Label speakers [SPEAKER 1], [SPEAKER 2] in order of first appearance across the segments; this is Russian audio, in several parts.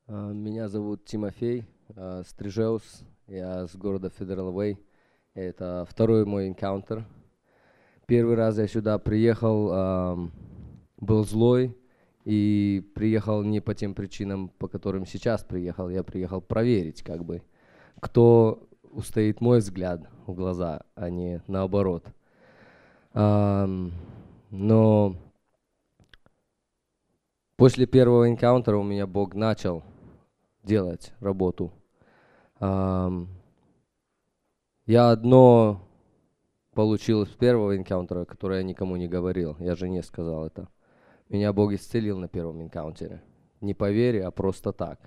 [SPEAKER 1] Меня зовут Тимофей Стрижеус, я с города Федерал Вэй. Это второй мой энкаунтер. Первый раз я сюда приехал, был злой, и приехал не по тем причинам, по которым сейчас приехал. Я приехал проверить, кто устоит мой взгляд в глаза, а не наоборот. Но после первого энкаунтера у меня Бог начал делать работу. Я одно получил с первого энкаунтера, которое я никому не говорил. Я жене сказал это. Меня Бог исцелил на первом энкаунтере. Не по вере, а просто так.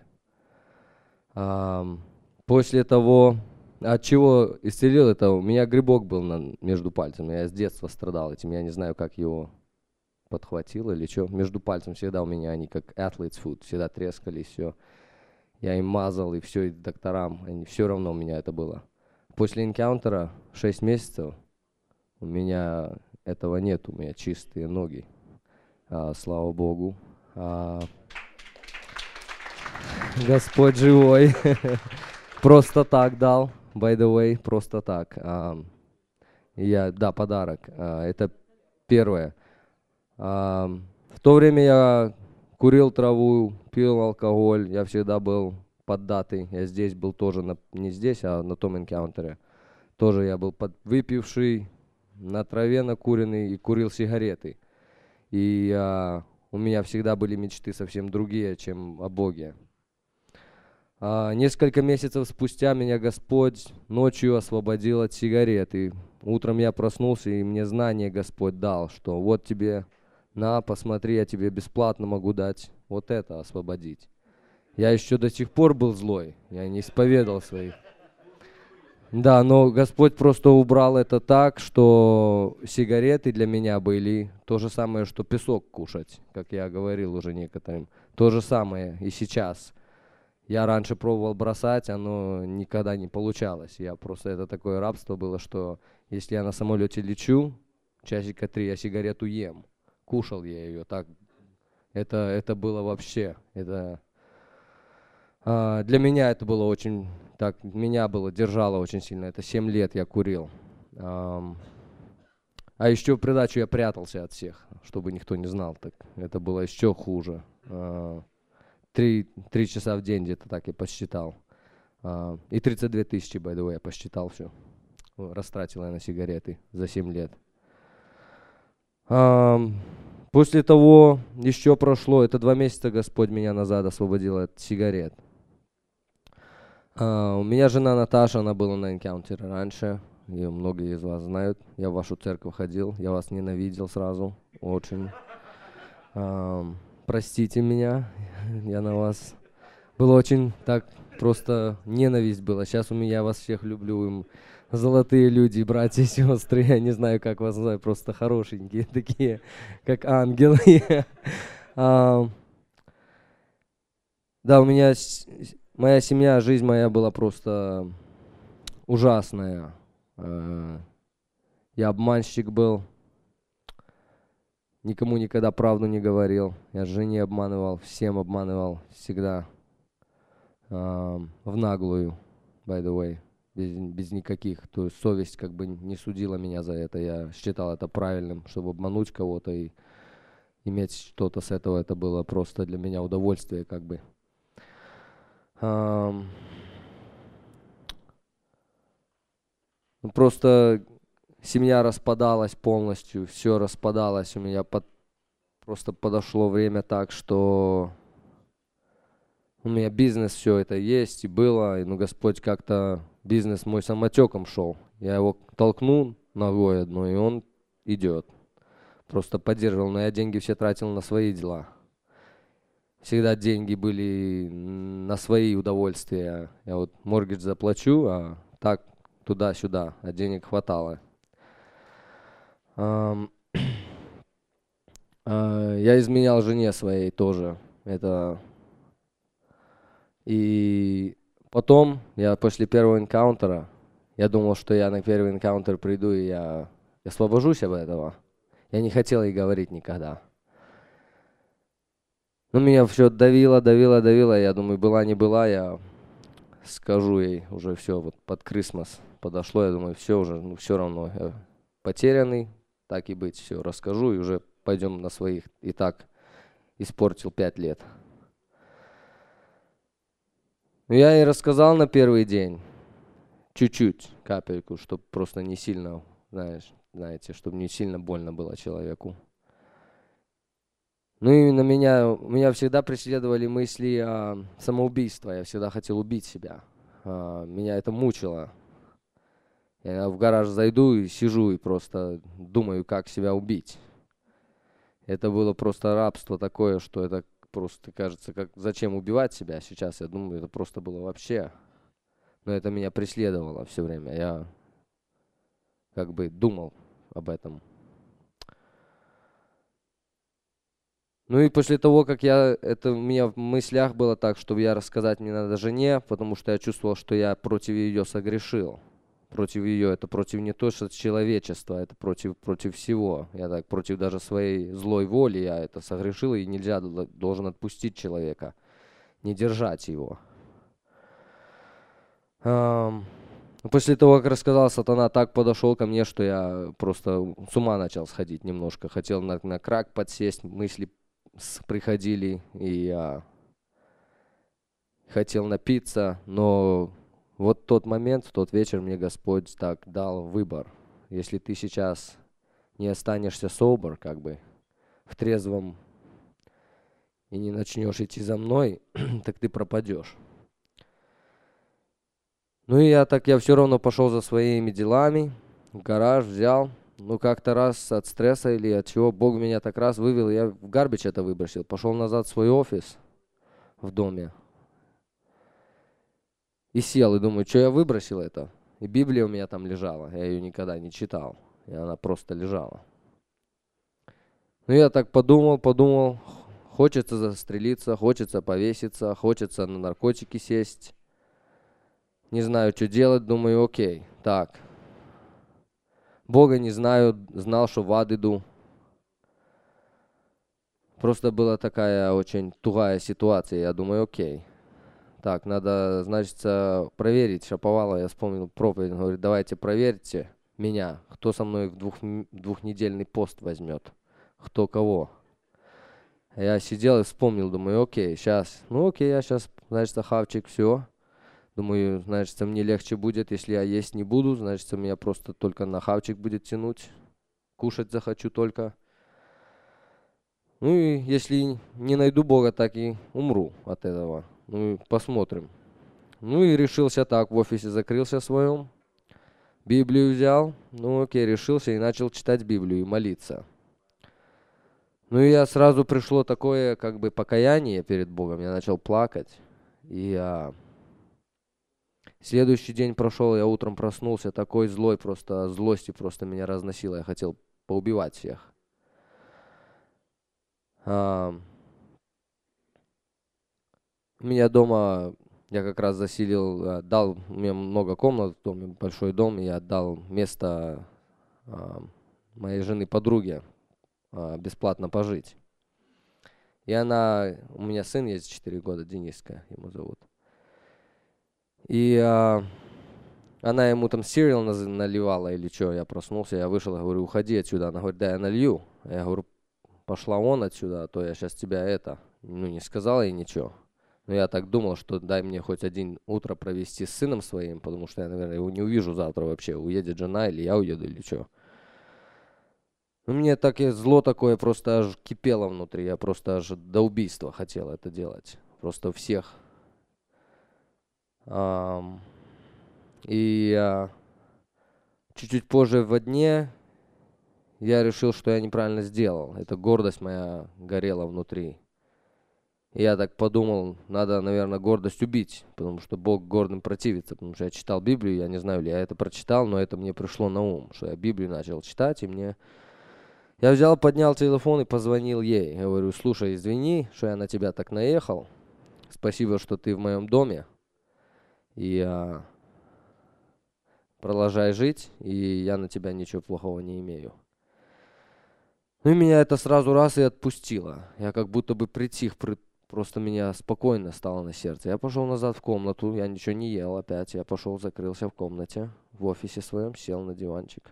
[SPEAKER 1] После того, от чего исцелил это, у меня грибок был между пальцами. Я с детства страдал этим. Я не знаю, как его подхватил или что. Между пальцем всегда у меня они как athlete's foot, всегда трескались, все. Я им мазал, и все, и докторам. Все равно у меня это было. После энкаунтера 6 месяцев у меня этого нет, у меня чистые ноги. Слава Богу. Господь живой. Просто так дал, by the way, просто так. Подарок. Это первое. В то время я курил траву, пил алкоголь, я всегда был поддатый. Я здесь был тоже, не здесь, а на том энкаунтере. Тоже я был выпивший, на траве накуренный и курил сигареты. И у меня всегда были мечты совсем другие, чем о Боге. Несколько месяцев спустя меня Господь ночью освободил от сигареты. Утром я проснулся, и мне знание Господь дал, что вот тебе, посмотри, я тебе бесплатно могу дать вот это освободить. Я еще до сих пор был злой, я не исповедал своих. Да, но Господь просто убрал это так, что сигареты для меня были то же самое, что песок кушать, как я говорил уже некоторым. То же самое и сейчас. Я раньше пробовал бросать, оно никогда не получалось. Это такое рабство было, что если я на самолете лечу, часика 3 я сигарету ем. Кушал я ее так. Это было вообще. Для меня это было очень так, держало очень сильно. Это 7 лет я курил. А еще в придачу я прятался от всех, чтобы никто не знал. Так это было еще хуже. 3 часа в день где-то так я посчитал. И 32 тысячи, by the way, я посчитал все. Растратил я на сигареты за 7 лет. После того еще прошло, это 2 месяца Господь меня назад освободил от сигарет. У меня жена Наташа, она была на энкаунтере раньше. Ее многие из вас знают. Я в вашу церковь ходил, я вас ненавидел сразу, очень. Простите меня, я на вас. Было очень так, просто ненависть была. Сейчас я вас всех люблю. Золотые люди, братья и сестры, я не знаю, как вас называть, просто хорошенькие такие, как ангелы. Да, моя семья, жизнь моя была просто ужасная. Я обманщик был, никому никогда правду не говорил. Я жене обманывал, всем обманывал, всегда в наглую, by the way, без никаких. То есть совесть не судила меня за это. Я считал это правильным, чтобы обмануть кого-то и иметь что-то с этого. Это было просто для меня удовольствие Просто семья распадалась полностью, все распадалось. У меня просто подошло время так, что у меня бизнес все это есть и было, но Господь как-то бизнес мой самотеком шел. Я его толкнул ногой одной, и он идет. Просто поддерживал, но я деньги все тратил на свои дела. Всегда деньги были на свои удовольствия. Я вот моргидж заплачу, а так туда-сюда, а денег хватало. Я изменял жене своей тоже. И потом, я после первого энкаунтера, я думал, что я на первый энкаунтер приду, и я освобожусь от этого. Я не хотел ей говорить никогда. Ну, меня все давило. Я думаю, была не была, я скажу ей уже все, вот под Крисмас подошло, я думаю, все уже, ну, все равно, я потерянный, так и быть, все, расскажу, и уже пойдем на своих. И так испортил 5 лет. Ну, я ей рассказал на первый день, чуть-чуть, капельку, чтобы просто не сильно, знаете, чтобы не сильно больно было человеку. Ну и меня всегда преследовали мысли о самоубийстве, я всегда хотел убить себя. Меня это мучило. Я в гараж зайду и сижу и просто думаю, как себя убить. Это было просто рабство такое, что это просто кажется, как зачем убивать себя сейчас. Я думаю, это просто было вообще. Но это меня преследовало все время. Я как бы думал об этом. Ну и после того, как это у меня в мыслях было так, чтобы я рассказать мне надо жене, потому что я чувствовал, что я против ее согрешил. Против ее, это против не то, что человечества, это против всего. Я так против даже своей злой воли, я это согрешил, и нельзя, должен отпустить человека, не держать его. После того, как рассказал, сатана так подошел ко мне, что я просто с ума начал сходить немножко. Хотел на крак подсесть, мысли приходили, и я хотел напиться, но вот тот момент, в тот вечер мне Господь так дал выбор. Если ты сейчас не останешься собор, как бы, в трезвом, и не начнешь идти за мной, так ты пропадешь. Ну и я все равно пошел за своими делами, в гараж взял. Ну как-то раз от стресса или от чего Бог меня так раз вывел, я в гарбич это выбросил. Пошел назад в свой офис в доме. И сел, и думаю, что я выбросил это. И Библия у меня там лежала, я ее никогда не читал. И она просто лежала. Ну я так подумал, хочется застрелиться, хочется повеситься, хочется на наркотики сесть. Не знаю, что делать, думаю, окей, так. Бога не знаю, знал, что в ад иду. Просто была такая очень тугая ситуация, я думаю, окей. Так, надо, значит, проверить Шаповалова. Я вспомнил проповедь. Он говорит, давайте проверьте меня, кто со мной в двухнедельный пост возьмет. Кто кого. Я сидел и вспомнил, думаю, окей, сейчас. Ну окей, я сейчас, значит, хавчик, все. Думаю, значит, мне легче будет, если я есть не буду. Значит, меня просто только на хавчик будет тянуть. Кушать захочу только. Ну и если не найду Бога, так и умру от этого. Ну и посмотрим. Ну и решился так, в офисе закрылся в своем, Библию взял, ну окей, решился и начал читать Библию и молиться. Ну и я сразу пришло такое как бы покаяние перед Богом, я начал плакать. И следующий день прошел, я утром проснулся такой злой, просто от злости просто меня разносило, я хотел поубивать всех. У меня дома, я как раз заселил, дал, у меня много комнат в доме, большой дом, и я отдал место моей жены подруге бесплатно пожить. И у меня сын есть 4 года, Дениска ему зовут. И она ему там cereal наливала или что, я проснулся, я вышел, говорю, уходи отсюда. Она говорит, да, я налью. Я говорю, пошла вон отсюда, а то я сейчас тебя не сказала ей ничего. Но я так думал, что дай мне хоть один утро провести с сыном своим, потому что я, наверное, его не увижу завтра вообще. Уедет жена или я уеду, или что. Ну, мне так и зло такое просто аж кипело внутри. Я просто аж до убийства хотел это делать. Просто всех. И чуть-чуть позже во дне я решил, что я неправильно сделал. Эта гордость моя горела внутри. И я так подумал, надо, наверное, гордость убить, потому что Бог гордым противится. Потому что я читал Библию, я не знаю, ли я это прочитал, но это мне пришло на ум, что я Библию начал читать, и мне... Я взял, поднял телефон и позвонил ей. Я говорю, слушай, извини, что я на тебя так наехал. Спасибо, что ты в моем доме. И продолжай жить, и я на тебя ничего плохого не имею. Ну и меня это сразу раз и отпустило. Я как будто бы притих просто меня спокойно стало на сердце. Я пошел назад в комнату, я ничего не ел опять. Я пошел, закрылся в комнате, в офисе своем, сел на диванчик.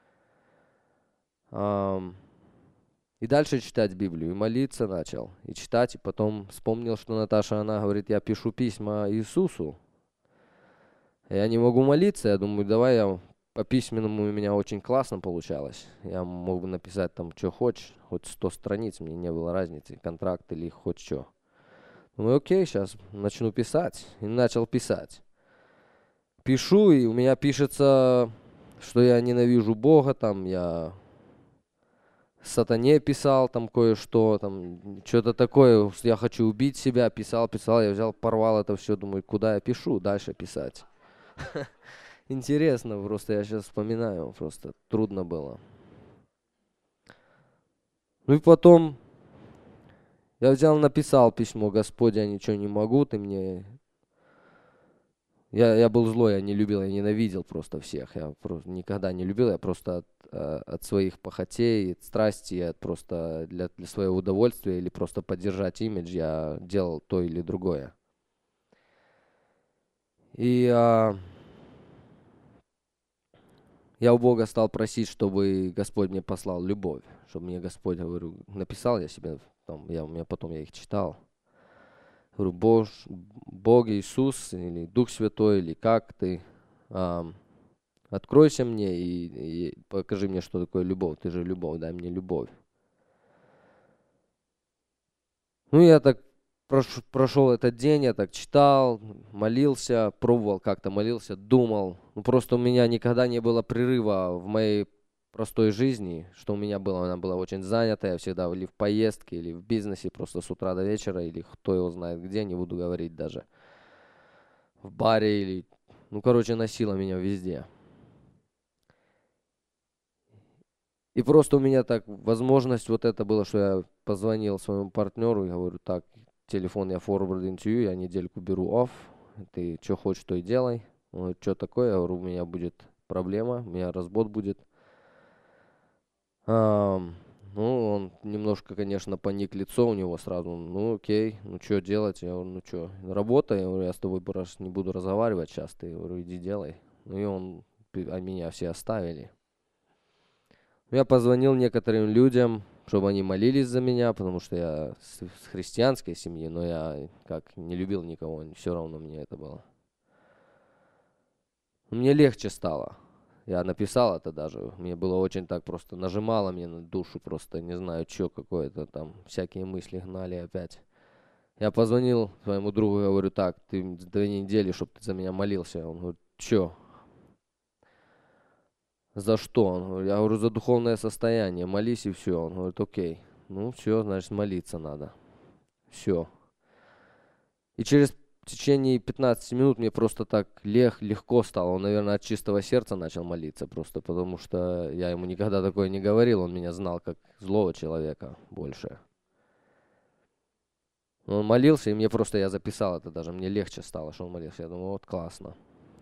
[SPEAKER 1] Ам, И дальше читать Библию, и молиться начал, и читать, и потом вспомнил, что Наташа, она говорит, я пишу письма Иисусу. Я не могу молиться, я думаю, давай я по письменному у меня очень классно получалось. Я мог бы написать там, что хочешь, хоть 100 страниц, мне не было разницы, контракт или хоть что. Думаю, окей, сейчас начну писать. И начал писать. Пишу, и у меня пишется, что я ненавижу Бога, там я сатане писал, там кое-что, там что-то такое, я хочу убить себя, писал, я взял, порвал это все, думаю, куда я пишу, дальше писать. Интересно, просто я сейчас вспоминаю, просто трудно было. Ну и потом я взял, написал письмо, Господь, я ничего не могу, ты мне... Я был злой, я не любил, я ненавидел просто всех. Я просто никогда не любил, я просто от своих похотей, от страсти, просто для своего удовольствия или просто поддержать имидж я делал то или другое. И я у Бога стал просить, чтобы Господь мне послал любовь, чтобы мне Господь, говорю, написал я себе, там, потом я их читал. Говорю, Бог Иисус, или Дух Святой, или как ты, откройся мне и покажи мне, что такое любовь. Ты же любовь, дай мне любовь. Ну, я так прошел этот день, я так читал, молился, пробовал как-то, молился, думал. Ну, просто у меня никогда не было прерыва в моей простой жизни, что у меня было. Она была очень занята, я всегда или в поездке, или в бизнесе, просто с утра до вечера, или кто его знает где, не буду говорить даже. В баре или... Ну, короче, носила меня везде. И просто у меня так возможность вот это было, что я позвонил своему партнеру, я говорю, так, телефон я forward to you, я недельку беру off, ты что хочешь, то и делай. Он говорит, что такое? Я говорю, у меня будет проблема, у меня развод будет. Ну, он немножко, конечно, поник лицо у него сразу. Ну, окей, ну, что делать? Я говорю, ну, что, работа? Я говорю, я с тобой не буду разговаривать сейчас. Ты, я говорю, иди делай. Ну, и меня все оставили. Я позвонил некоторым людям, чтобы они молились за меня, потому что я с христианской семьи, но я как не любил никого, все равно мне это было. Мне легче стало. Я написал это даже. Мне было очень так просто, нажимало мне на душу просто, не знаю, что какое-то там, всякие мысли гнали опять. Я позвонил своему другу, говорю, так, ты 2 недели, чтобы ты за меня молился. Он говорит, что? За что? Он говорит, я говорю, за духовное состояние, молись и все. Он говорит, окей. Ну, все, значит, молиться надо. Все. И через в течение 15 минут мне просто так легко стало. Он, наверное, от чистого сердца начал молиться просто, потому что я ему никогда такое не говорил. Он меня знал как злого человека больше. Он молился, и мне просто, я записал это даже, мне легче стало, что он молился. Я думаю, вот классно.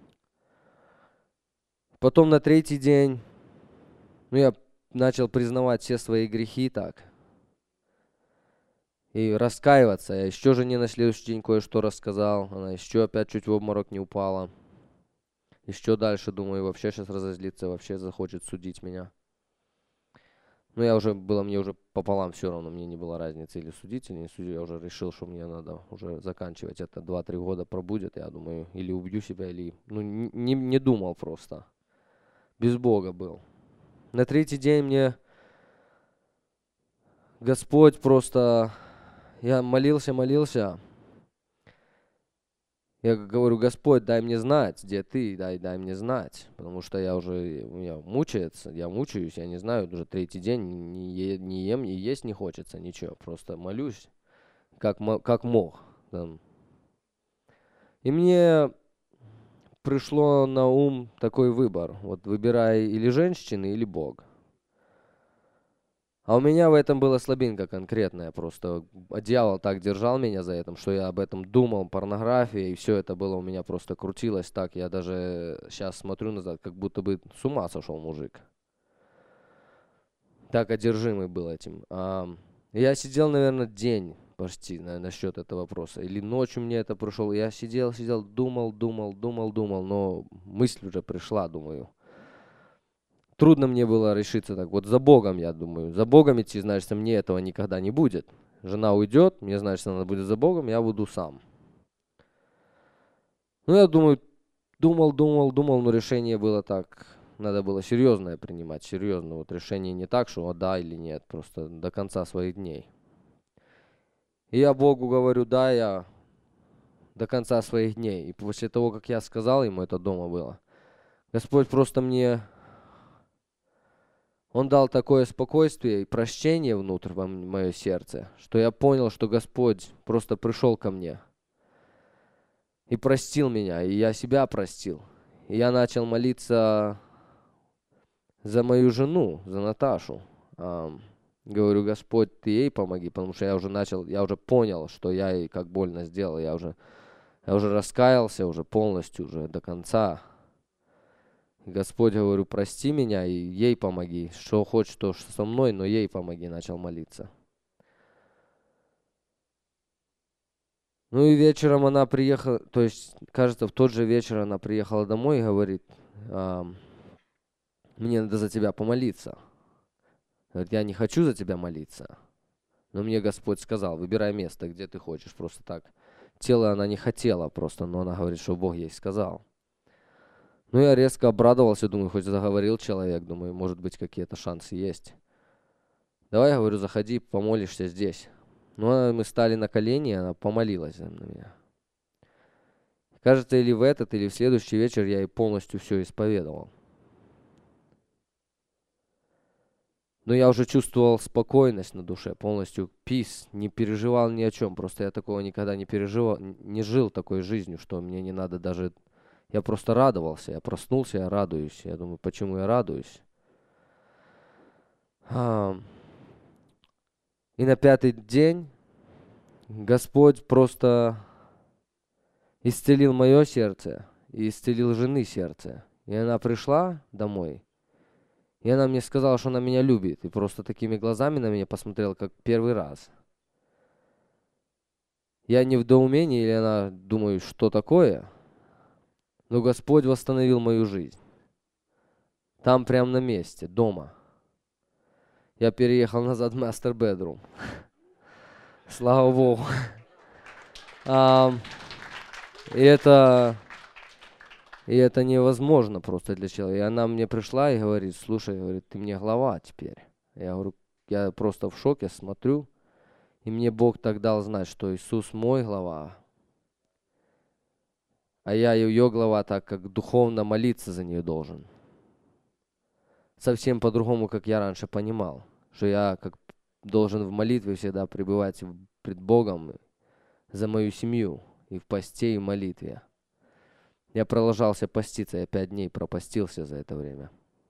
[SPEAKER 1] Потом на 3-й день, ну, я начал признавать все свои грехи так. И раскаиваться. Я еще жене на следующий день кое-что рассказал. Она еще опять чуть в обморок не упала. Еще дальше, думаю, вообще сейчас разозлится, вообще захочет судить меня. Но мне уже пополам все равно, мне не было разницы или судить, или не судить. Я уже решил, что мне надо уже заканчивать это. 2-3 года пробудет, я думаю, или убью себя, или... Ну, не думал просто. Без Бога был. На 3-й день мне Господь просто... Я молился. Я говорю, Господь, дай мне знать, где ты, дай мне знать. Потому что я мучаюсь, я не знаю, уже 3-й день не ем, и есть не хочется, ничего. Просто молюсь, как мог. Там. И мне пришло на ум такой выбор. Вот выбирай или женщины, или Бог. А у меня в этом была слабинка конкретная, просто дьявол так держал меня за этим, что я об этом думал, порнография, и все это было у меня просто крутилось так, я даже сейчас смотрю назад, как будто бы с ума сошел мужик. Так одержимый был этим. Я сидел, наверное, день, почти насчет этого вопроса. Или ночью мне это пришел. Я сидел, думал, но мысль уже пришла, думаю. Трудно мне было решиться так. Вот за Богом, я думаю. За Богом идти, значит, мне этого никогда не будет. Жена уйдет, мне, значит, надо будет за Богом, я буду сам. Ну, я думаю, думал, но решение было так. Надо было серьезное принимать, серьезно. Вот решение не так, что да или нет, просто до конца своих дней. И я Богу говорю, да, я до конца своих дней. И после того, как я сказал ему, это дома было, Господь просто мне, Он дал такое спокойствие и прощение внутрь в мое сердце, что я понял, что Господь просто пришел ко мне и простил меня, и я себя простил. И я начал молиться за мою жену, за Наташу. Говорю, Господь, Ты ей помоги, потому что я уже понял, что я ей как больно сделал, я уже раскаялся, уже полностью, уже до конца. Господь, говорю, прости меня и ей помоги, что хочешь, то что со мной, но ей помоги, начал молиться. Ну и вечером она приехала, то есть, кажется, в тот же вечер она приехала домой и говорит, мне надо за тебя помолиться. Говорит, я не хочу за тебя молиться, но мне Господь сказал, выбирай место, где ты хочешь, просто так. Тело она не хотела просто, но она говорит, что Бог ей сказал. Ну, я резко обрадовался, думаю, хоть заговорил человек, думаю, может быть, какие-то шансы есть. Давай, говорю, заходи, помолишься здесь. Ну, мы стали на колени, и она помолилась за меня. Кажется, или в этот, или в следующий вечер я ей полностью все исповедовал. Но я уже чувствовал спокойность на душе, полностью peace, не переживал ни о чем. Просто я такого никогда не переживал, не жил такой жизнью, что мне не надо даже... Я просто радовался, я проснулся, я радуюсь. Я думаю, почему я радуюсь? И на 5-й день Господь просто исцелил мое сердце и исцелил жены сердце. И она пришла домой, и она мне сказала, что она меня любит. И просто такими глазами на меня посмотрела, как первый раз. Я не в недоумении, или она, думаю, что такое? Но Господь восстановил мою жизнь. Там прямо на месте, дома. Я переехал назад в master bedroom. Слава Богу. И это невозможно просто для человека. И она мне пришла и говорит, слушай, говорит, ты мне глава теперь. Я говорю, я просто в шоке смотрю. И мне Бог так дал знать, что Иисус мой глава. А я ее глава, так как духовно молиться за нее должен. Совсем по-другому, как я раньше понимал. Что я как должен в молитве всегда пребывать пред Богом за мою семью. И в посте, и в молитве. Я продолжался поститься, я 5 дней пропастился за это время.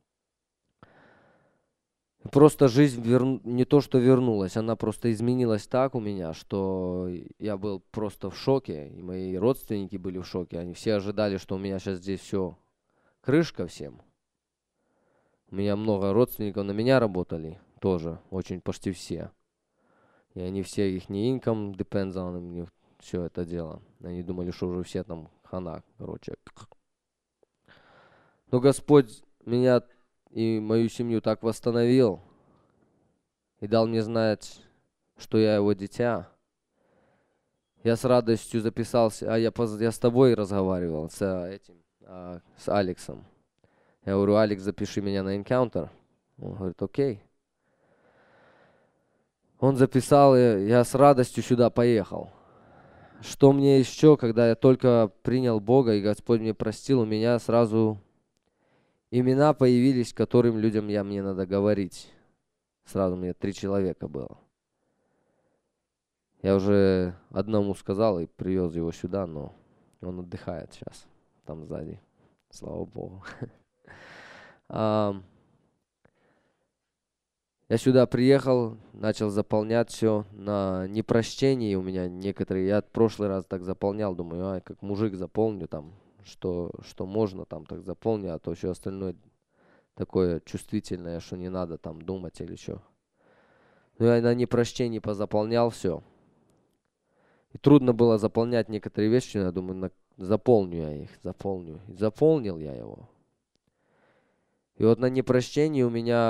[SPEAKER 1] Просто жизнь не то что вернулась, она просто изменилась так у меня, что я был просто в шоке, и мои родственники были в шоке. Они все ожидали, что у меня сейчас здесь все, крышка всем. У меня много родственников на меня работали тоже, очень почти все. И они все, их не income depends on them, все это дело. Они думали, что уже все там хана, короче. Но Господь меня и мою семью так восстановил и дал мне знать, что я его дитя. Я с радостью записался, я с тобой разговаривал, с Алексом. Я говорю, Алекс, запиши меня на энкаунтер. Он говорит, окей. Он записал, и я с радостью сюда поехал. Что мне еще, когда я только принял Бога, и Господь мне простил, у меня сразу имена появились, которым людям мне надо говорить. Сразу мне 3 человека было. Я уже одному сказал и привез его сюда, но он отдыхает сейчас, там сзади. Слава Богу. Я сюда приехал, начал заполнять все на непрощении у меня некоторые. Я в прошлый раз так заполнял, думаю, как мужик заполню там, что можно там так заполню, а то все остальное такое чувствительное, что не надо там думать или что. Ну, я на непрощении позаполнял все. И трудно было заполнять некоторые вещи, но я думаю, заполню я их, заполню. И заполнил я его. И вот на непрощении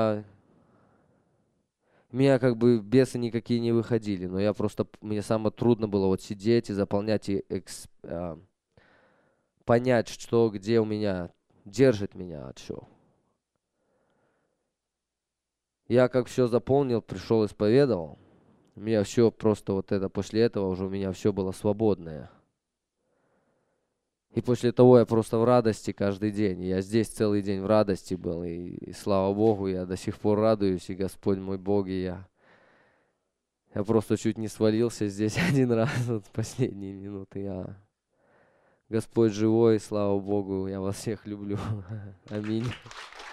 [SPEAKER 1] у меня как бы бесы никакие не выходили, но мне самое трудно было вот сидеть и заполнять и понять, что где у меня держит меня от чего. Я как все заполнил, пришел, исповедовал. У меня все просто вот это, после этого уже у меня все было свободное. И после того я просто в радости каждый день. Я здесь целый день в радости был. И слава Богу, я до сих пор радуюсь. И Господь мой Бог, и я просто чуть не свалился здесь один раз, вот в последние минуты. Господь живой, слава Богу, я вас всех люблю. Аминь.